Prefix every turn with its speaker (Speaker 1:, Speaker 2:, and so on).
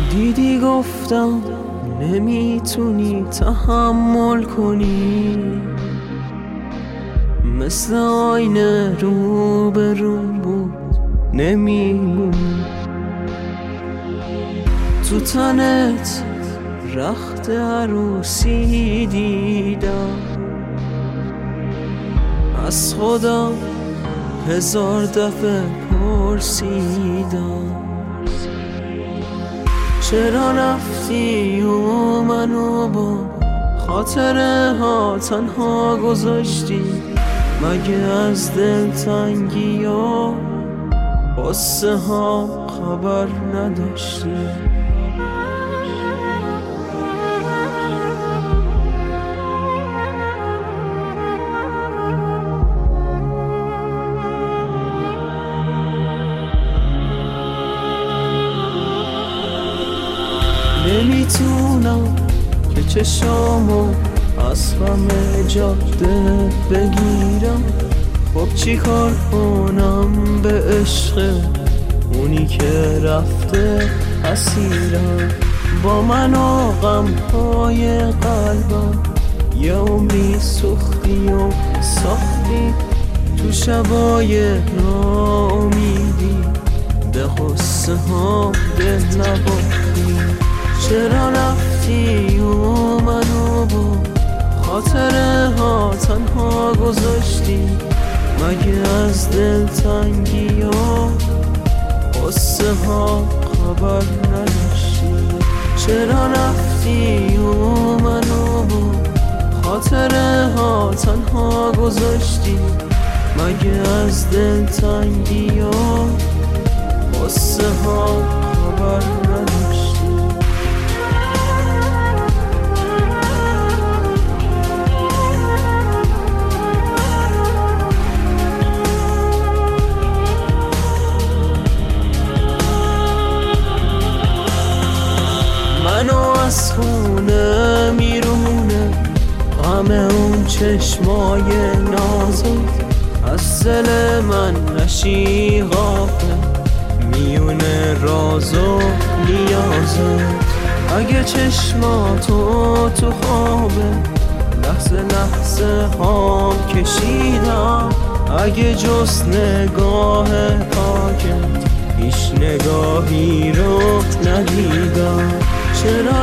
Speaker 1: دیدی گفتم نمیتونی تحمل کنی، مثل آینه رو به رو بود نمیمونی. تو تنت رخت عروسی دیدم، از خودم 1000 دفعه پرسیدم چرا رفتی و منو با خاطره ها تنها گذاشتی؟ مگه از دلتنگی ها قصه ها خبر نداشتی؟ نمیتونم که چشامو از همه جاده بگیرم، خب چی کار کنم به عشق اونی که رفته اسیرم؟ با من و غمهای قلبم یه عمری سوختی و ساختی، تو شبای ناامیدی به قصه ها دل نباختی. چرا رفتی و منو با خاطره ها تنها گذاشتی؟ مگه از دلتنگی ها قصه ها خبر نداشتی؟ چرا رفتی و منو با خاطره ها تنها گذاشتی؟ مگه از دلتنگی ها قصه ها خبر نداشتی؟ منو از خونه میرونه غم اون چشمای نازت، از دل من نشی غافل میونه راز و نیازت. اگه چشماتو تو خوابه لحظه لحظه هام کشیدم، اگه جز نگاه پاکت هیچ نگاهی رو ندیدم. چرا